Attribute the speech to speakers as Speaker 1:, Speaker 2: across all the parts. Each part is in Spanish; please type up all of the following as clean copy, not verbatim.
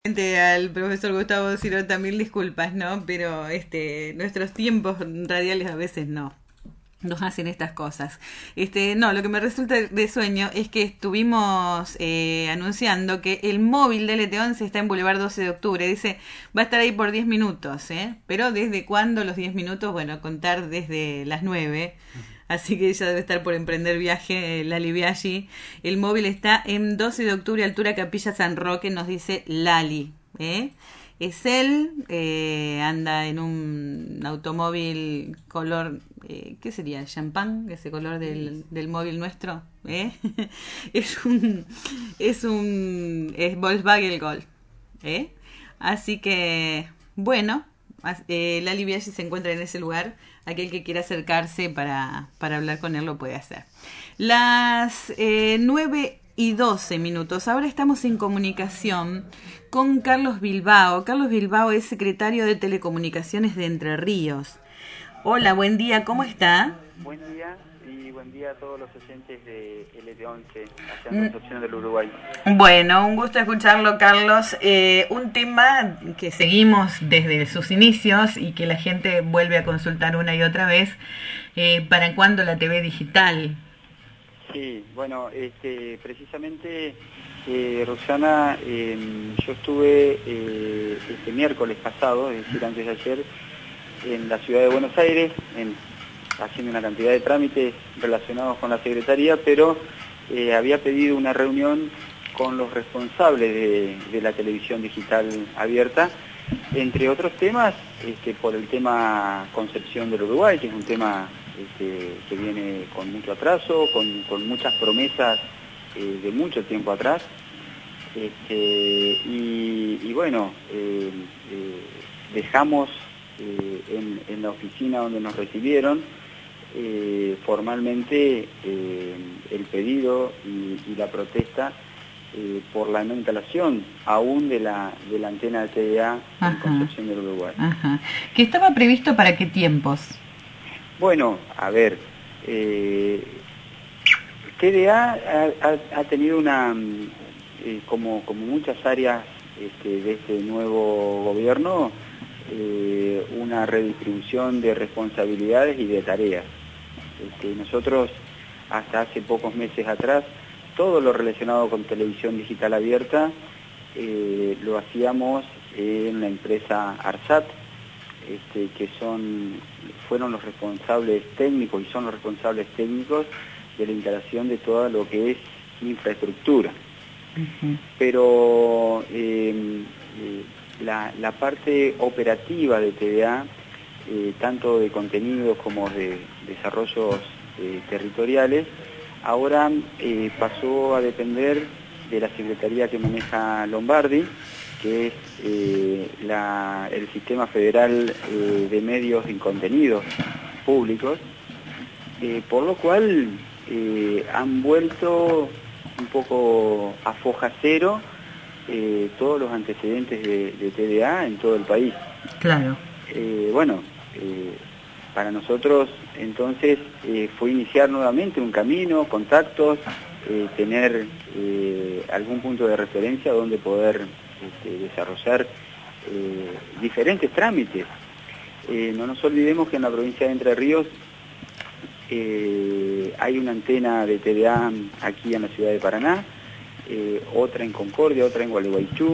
Speaker 1: Al profesor Gustavo Cirota, mil disculpas, ¿no? Pero nuestros tiempos radiales a veces no nos hacen estas cosas. No, lo que me resulta de sueño es que estuvimos anunciando que el móvil de LT11 está en Boulevard 12 de Octubre. Dice, va a estar ahí por 10 minutos, ¿eh? Pero ¿desde cuándo los 10 minutos? Bueno, contar desde las 9. Así que ella debe estar por emprender viaje, Lali Biaggi. El móvil está en 12 de octubre, altura Capilla San Roque, nos dice Lali. Es él, anda en un automóvil color, ¿qué sería? ¿Champán? Ese color del móvil nuestro. Es Volkswagen Golf. Así que, bueno, Lali Biaggi se encuentra en ese lugar. Aquel que quiera acercarse para hablar con él lo puede hacer. Las 9:12 minutos. Ahora estamos en comunicación con Carlos Bilbao. Carlos Bilbao es secretario de Telecomunicaciones de Entre Ríos. Hola, buen día, ¿cómo está?
Speaker 2: Buen día y buen día a todos los oyentes de LT11, allá en Concepción del Uruguay.
Speaker 1: Bueno, un gusto escucharlo, Carlos. Un tema que seguimos desde sus inicios y que la gente vuelve a consultar una y otra vez. ¿Para cuándo la TV digital?
Speaker 2: Sí, bueno, precisamente, Roxana, yo estuve este miércoles pasado, es decir, antes de ayer, en la ciudad de Buenos Aires, haciendo una cantidad de trámites relacionados con la Secretaría, pero había pedido una reunión con los responsables de la televisión digital abierta, entre otros temas, por el tema Concepción del Uruguay, que es un tema que viene con mucho atraso, con muchas promesas de mucho tiempo atrás, y bueno, dejamos en la oficina donde nos recibieron formalmente el pedido y la protesta por la no instalación aún de la antena de TDA en Concepción del Uruguay.
Speaker 1: Ajá. ¿Que estaba previsto para qué tiempos?
Speaker 2: Bueno, a ver, TDA ha tenido una, como muchas áreas de este nuevo gobierno, una redistribución de responsabilidades y de tareas. Nosotros, hasta hace pocos meses atrás, todo lo relacionado con televisión digital abierta lo hacíamos en la empresa ARSAT, que fueron los responsables técnicos y son los responsables técnicos de la instalación de todo lo que es infraestructura. Pero la parte operativa de TDA, tanto de contenidos como de desarrollos territoriales, ahora pasó a depender de la Secretaría que maneja Lombardi, que es el Sistema Federal de Medios y Contenidos Públicos, por lo cual han vuelto un poco a foja cero todos los antecedentes de TDA en todo el país.
Speaker 1: Claro.
Speaker 2: Bueno, para nosotros entonces fue iniciar nuevamente un camino, contactos, tener algún punto de referencia donde poder desarrollar diferentes trámites. No nos olvidemos que en la provincia de Entre Ríos hay una antena de TDA aquí en la ciudad de Paraná, otra en Concordia, otra en Gualeguaychú,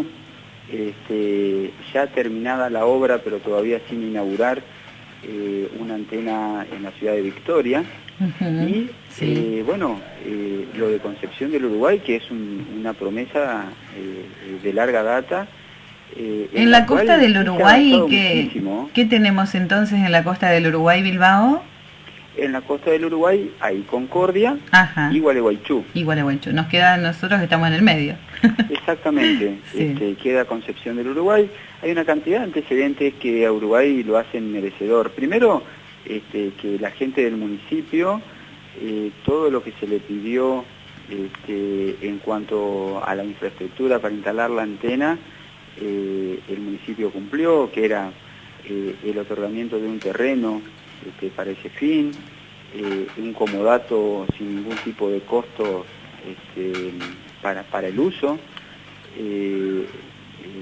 Speaker 2: ya terminada la obra pero todavía sin inaugurar, una antena en la ciudad de Victoria. Y sí. Bueno, lo de Concepción del Uruguay, que es una promesa de larga data.
Speaker 1: En la costa del Uruguay, ¿qué tenemos entonces en la costa del Uruguay, Bilbao?
Speaker 2: En la costa del Uruguay hay Concordia. Ajá. Y Gualeguaychú.
Speaker 1: Y Gualeguaychú. Nos queda, nosotros estamos en el medio.
Speaker 2: Exactamente. Sí. Queda Concepción del Uruguay. Hay una cantidad de antecedentes que a Uruguay lo hacen merecedor. Primero, que la gente del municipio, todo lo que se le pidió en cuanto a la infraestructura para instalar la antena, el municipio cumplió, que era el otorgamiento de un terreno para ese fin, un comodato sin ningún tipo de costo para el uso,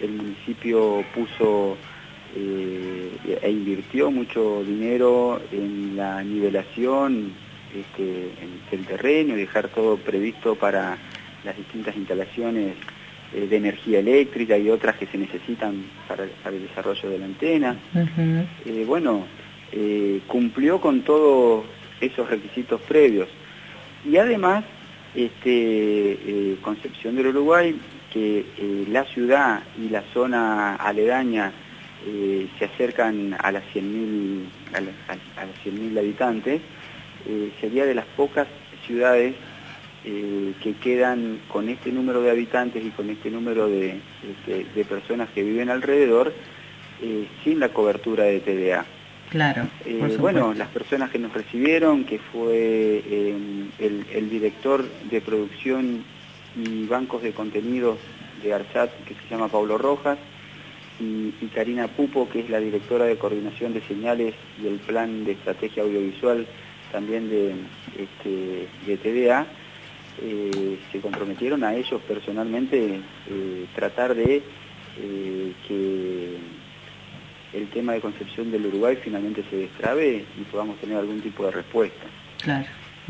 Speaker 2: el municipio puso e invirtió mucho dinero en la nivelación del terreno, y dejar todo previsto para las distintas instalaciones de energía eléctrica y otras que se necesitan para el desarrollo de la antena. Bueno, cumplió con todos esos requisitos previos. Y además, Concepción del Uruguay, que la ciudad y la zona aledaña se acercan a las 100.000 a las 100.000 habitantes, sería de las pocas ciudades que quedan con este número de habitantes y con este número de personas que viven alrededor sin la cobertura de TDA.
Speaker 1: Claro.
Speaker 2: Bueno, las personas que nos recibieron, que fue el director de producción y bancos de contenidos de ARSAT, que se llama Pablo Rojas, y Karina Pupo, que es la directora de coordinación de señales y el plan de estrategia audiovisual también de TDA, se comprometieron a ellos personalmente tratar de que el tema de Concepción del Uruguay finalmente se destrabe y podamos tener algún tipo de respuesta.
Speaker 1: Claro.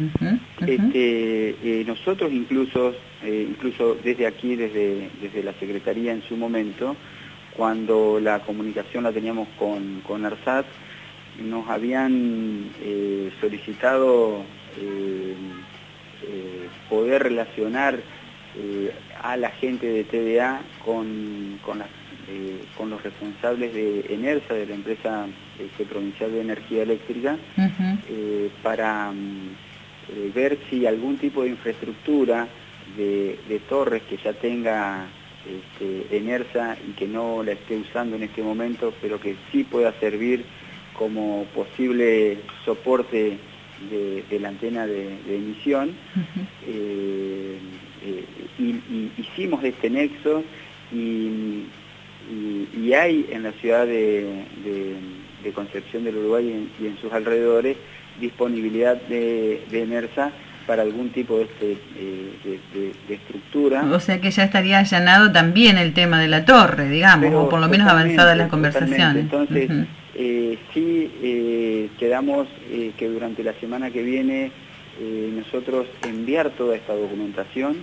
Speaker 2: Nosotros incluso desde aquí, desde la Secretaría en su momento, cuando la comunicación la teníamos con ARSAT, nos habían solicitado poder relacionar a la gente de TDA con los responsables de ENERSA, de la empresa provincial de energía eléctrica, para ver si algún tipo de infraestructura de torres que ya tenga ENERSA y que no la esté usando en este momento, pero que sí pueda servir como posible soporte de la antena de emisión. Hicimos este nexo y hay en la ciudad de Concepción del Uruguay y en sus alrededores disponibilidad de ENERSA para algún tipo de estructura.
Speaker 1: O sea que ya estaría allanado también el tema de la torre, digamos, pero, o por lo menos avanzadas las conversaciones.
Speaker 2: Entonces, sí quedamos que durante la semana que viene nosotros enviar toda esta documentación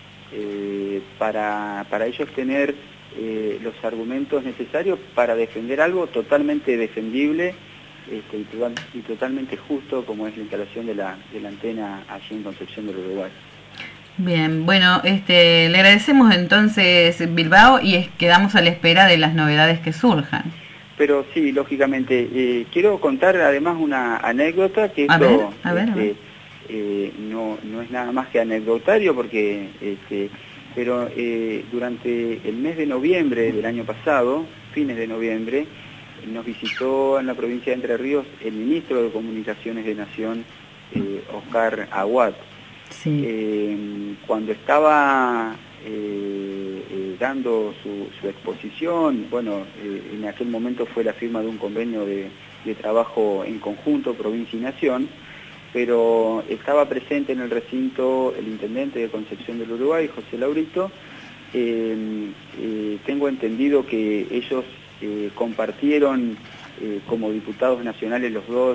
Speaker 2: para ellos tener los argumentos necesarios para defender algo totalmente defendible y totalmente justo, como es la instalación de la antena allí en Concepción del Uruguay.
Speaker 1: Bien, bueno, le agradecemos entonces, Bilbao, y quedamos a la espera de las novedades que surjan.
Speaker 2: Pero sí, lógicamente, quiero contar además una anécdota, que esto no es nada más que anecdotario, porque pero durante el mes de noviembre del año pasado, fines de noviembre, nos visitó en la provincia de Entre Ríos el ministro de Comunicaciones de Nación, Oscar Aguad. Sí. Cuando estaba dando su exposición, bueno, en aquel momento fue la firma de un convenio de trabajo en conjunto, provincia y nación, pero estaba presente en el recinto el intendente de Concepción del Uruguay, José Laurito. Tengo entendido que ellos compartieron como diputados nacionales los dos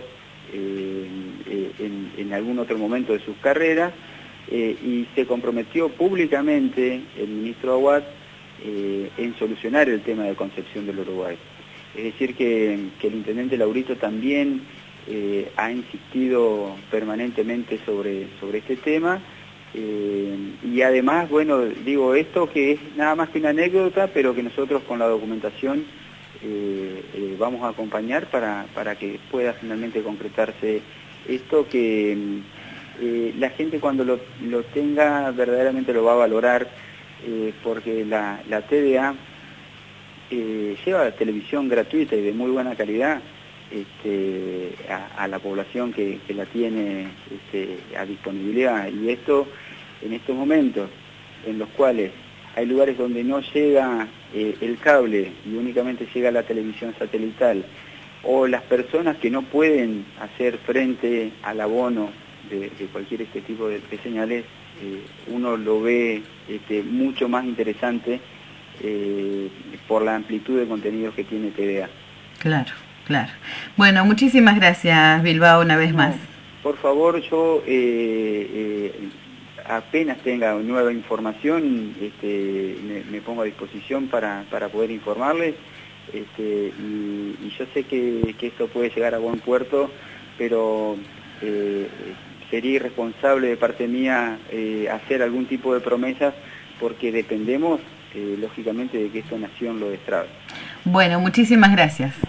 Speaker 2: en algún otro momento de sus carreras, y se comprometió públicamente el ministro Aguad en solucionar el tema de Concepción del Uruguay. Es decir, que el intendente Laurito también ha insistido permanentemente sobre este tema, y además, bueno, digo esto que es nada más que una anécdota, pero que nosotros con la documentación vamos a acompañar para que pueda finalmente concretarse esto, que la gente cuando lo tenga verdaderamente lo va a valorar, porque la TDA lleva televisión gratuita y de muy buena calidad a la población que la tiene a disponibilidad, y esto en estos momentos en los cuales hay lugares donde no llega el cable y únicamente llega la televisión satelital, o las personas que no pueden hacer frente al abono de cualquier tipo de señales, uno lo ve mucho más interesante por la amplitud de contenidos que tiene TDA.
Speaker 1: Claro, claro. Bueno, muchísimas gracias, Bilbao, una vez más.
Speaker 2: Por favor, yo apenas tenga nueva información, me pongo a disposición para poder informarles, y yo sé que esto puede llegar a buen puerto, pero sería irresponsable de parte mía hacer algún tipo de promesas, porque dependemos, lógicamente, de que esta nación lo destrabe.
Speaker 1: Bueno, muchísimas gracias.